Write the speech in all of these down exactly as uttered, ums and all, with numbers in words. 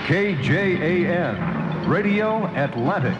K J A N, Radio Atlantic.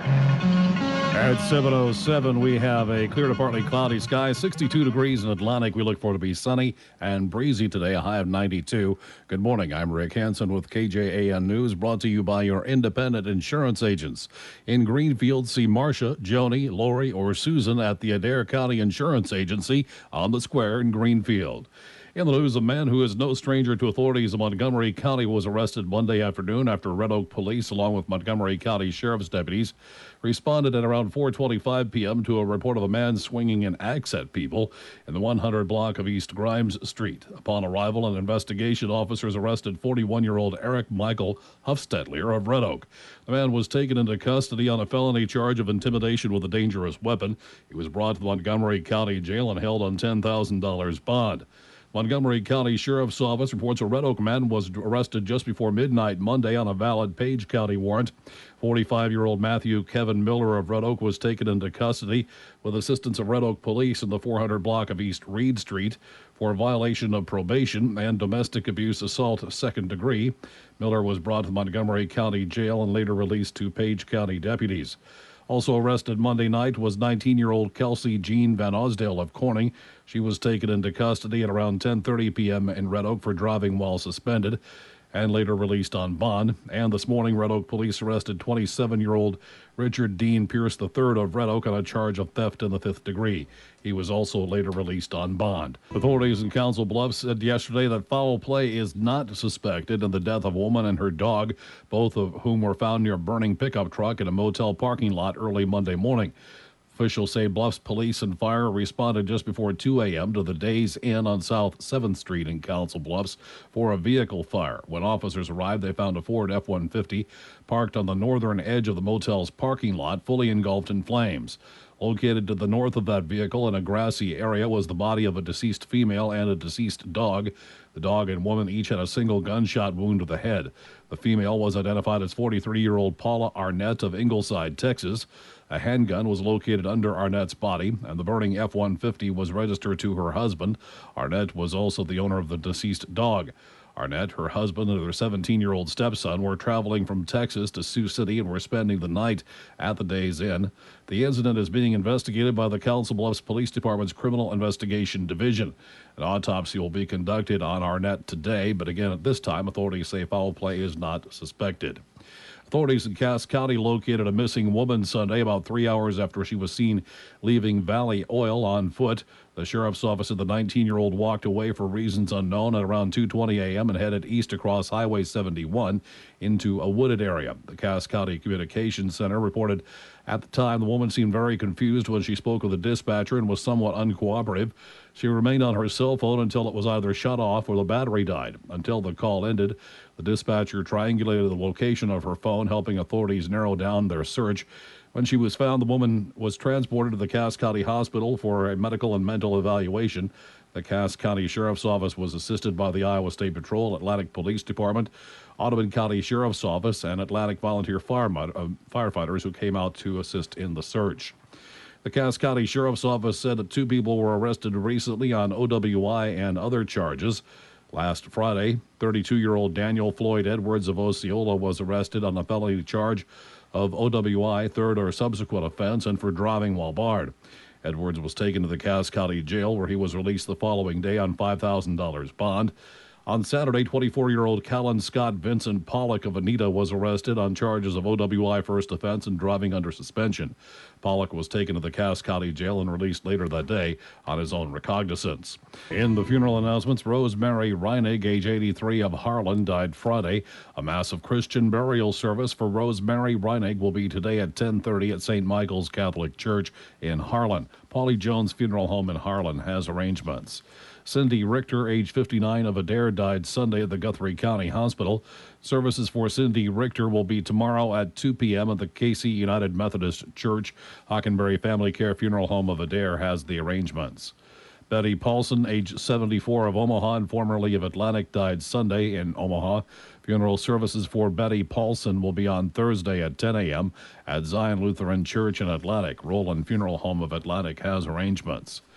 At seven oh seven, we have a clear to partly cloudy sky, sixty-two degrees in Atlantic. We look for it to be sunny and breezy today, a high of ninety-two. Good morning. I'm Rick Hansen with K J A N News, brought to you by your independent insurance agents. In Greenfield, see Marcia, Joni, Lori, or Susan at the Adair County Insurance Agency on the square in Greenfield. In the news, a man who is no stranger to authorities in Montgomery County was arrested Monday afternoon after Red Oak Police, along with Montgomery County Sheriff's deputies, responded at around four twenty-five p.m. to a report of a man swinging an axe at people in the one hundred block of East Grimes Street. Upon arrival, an investigation officers arrested forty-one-year-old Eric Michael Huffstetler of Red Oak. The man was taken into custody on a felony charge of intimidation with a dangerous weapon. He was brought to the Montgomery County Jail and held on ten thousand dollars bond. Montgomery County Sheriff's Office reports a Red Oak man was arrested just before midnight Monday on a valid Page County warrant. forty-five-year-old Matthew Kevin Miller of Red Oak was taken into custody with assistance of Red Oak Police in the four hundred block of East Reed Street for violation of probation and domestic abuse assault second degree. Miller was brought to the Montgomery County Jail and later released to Page County deputies. Also arrested Monday night was nineteen-year-old Kelsey Jean Van Osdale of Corning. She was taken into custody at around ten thirty p.m. in Red Oak for driving while suspended and later released on bond. And this morning, Red Oak police arrested twenty-seven-year-old Richard Dean Pierce the third of Red Oak on a charge of theft in the fifth degree. He was also later released on bond. Authorities in Council Bluffs said yesterday that foul play is not suspected in the death of a woman and her dog, both of whom were found near a burning pickup truck in a motel parking lot early Monday morning. Officials say Bluffs Police and Fire responded just before two a.m. to the Days Inn on South seventh Street in Council Bluffs for a vehicle fire. When officers arrived, they found a Ford F one fifty parked on the northern edge of the motel's parking lot, fully engulfed in flames. Located to the north of that vehicle in a grassy area was the body of a deceased female and a deceased dog. The dog and woman each had a single gunshot wound to the head. The female was identified as forty-three-year-old Paula Arnett of Ingleside, Texas. A handgun was located under Arnett's body, and the burning F one fifty was registered to her husband. Arnett was also the owner of the deceased dog. Arnett, her husband, and their seventeen-year-old stepson were traveling from Texas to Sioux City and were spending the night at the Days Inn. The incident is being investigated by the Council Bluffs Police Department's Criminal Investigation Division. An autopsy will be conducted on Arnett today, but again, at this time, authorities say foul play is not suspected. Authorities in Cass County located a missing woman Sunday about three hours after she was seen leaving Valley Oil on foot. The sheriff's office said the nineteen-year-old walked away for reasons unknown at around two twenty a.m. and headed east across Highway seventy-one into a wooded area. The Cass County Communications Center reported at the time the woman seemed very confused when she spoke with the dispatcher and was somewhat uncooperative. She remained on her cell phone until it was either shut off or the battery died. Until the call ended, the dispatcher triangulated the location of her phone, helping authorities narrow down their search. When she was found, the woman was transported to the Cass County Hospital for a medical and mental evaluation. The Cass County Sheriff's Office was assisted by the Iowa State Patrol, Atlantic Police Department, Audubon County Sheriff's Office, and Atlantic Volunteer Fire, uh, firefighters who came out to assist in the search. The Cass County Sheriff's Office said that two people were arrested recently on O W I and other charges. Last Friday, thirty-two-year-old Daniel Floyd Edwards of Osceola was arrested on a felony charge of O W I, third or subsequent offense, and for driving while barred. Edwards was taken to the Cass County Jail, where he was released the following day on five thousand dollars bond. On Saturday, twenty-four-year-old Callan Scott Vincent Pollock of Anita was arrested on charges of O W I first offense and driving under suspension. Pollock was taken to the Cass County Jail and released later that day on his own recognizance. In the funeral announcements, Rosemary Reinig, age eighty-three, of Harlan, died Friday. A massive Christian burial service for Rosemary Reinig will be today at ten thirty at Saint Michael's Catholic Church in Harlan. Paulie Jones Funeral Home in Harlan has arrangements. Cindy Richter, age fifty-nine, of Adair, died Sunday at the Guthrie County Hospital. Services for Cindy Richter will be tomorrow at two p.m. at the Casey United Methodist Church. Hockenberry Family Care Funeral Home of Adair has the arrangements. Betty Paulson, age seventy-four, of Omaha and formerly of Atlantic, died Sunday in Omaha. Funeral services for Betty Paulson will be on Thursday at ten a.m. at Zion Lutheran Church in Atlantic. Roland Funeral Home of Atlantic has arrangements.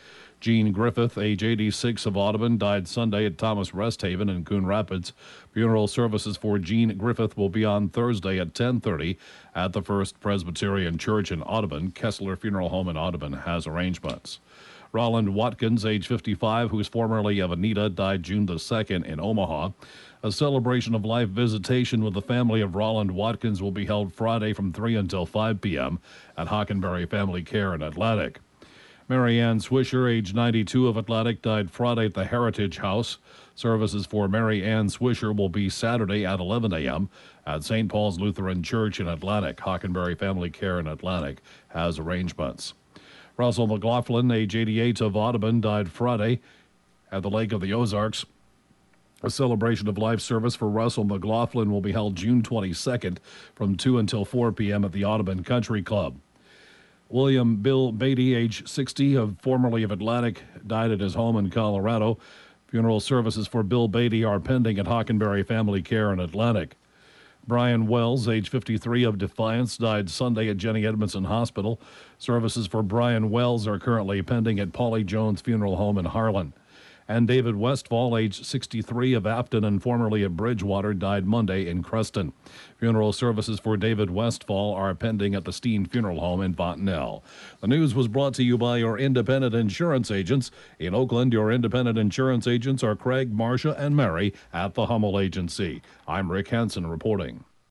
Gene Griffith, age eighty-six, of Audubon, died Sunday at Thomas Rest Haven in Coon Rapids. Funeral services for Gene Griffith will be on Thursday at ten thirty at the First Presbyterian Church in Audubon. Kessler Funeral Home in Audubon has arrangements. Roland Watkins, age fifty-five, who's formerly of Anita, died June the second in Omaha. A celebration of life visitation with the family of Roland Watkins will be held Friday from three until five p.m. at Hockenberry Family Care in Atlantic. Mary Ann Swisher, age ninety-two, of Atlantic, died Friday at the Heritage House. Services for Mary Ann Swisher will be Saturday at eleven a.m. at Saint Paul's Lutheran Church in Atlantic. Hockenberry Family Care in Atlantic has arrangements. Russell McLaughlin, age eighty-eight, of Audubon, died Friday at the Lake of the Ozarks. A celebration of life service for Russell McLaughlin will be held June twenty-second from two until four p.m. at the Audubon Country Club. William Bill Beatty, age sixty, of formerly of Atlantic, died at his home in Colorado. Funeral services for Bill Beatty are pending at Hockenberry Family Care in Atlantic. Brian Wells, age fifty-three, of Defiance, died Sunday at Jenny Edmondson Hospital. Services for Brian Wells are currently pending at Polly Jones Funeral Home in Harlan. And David Westfall, age sixty-three, of Afton and formerly of Bridgewater, died Monday in Creston. Funeral services for David Westfall are pending at the Steen Funeral Home in Fontenelle. The news was brought to you by your independent insurance agents. In Oakland, your independent insurance agents are Craig, Marcia, and Mary at the Hummel Agency. I'm Rick Hansen reporting.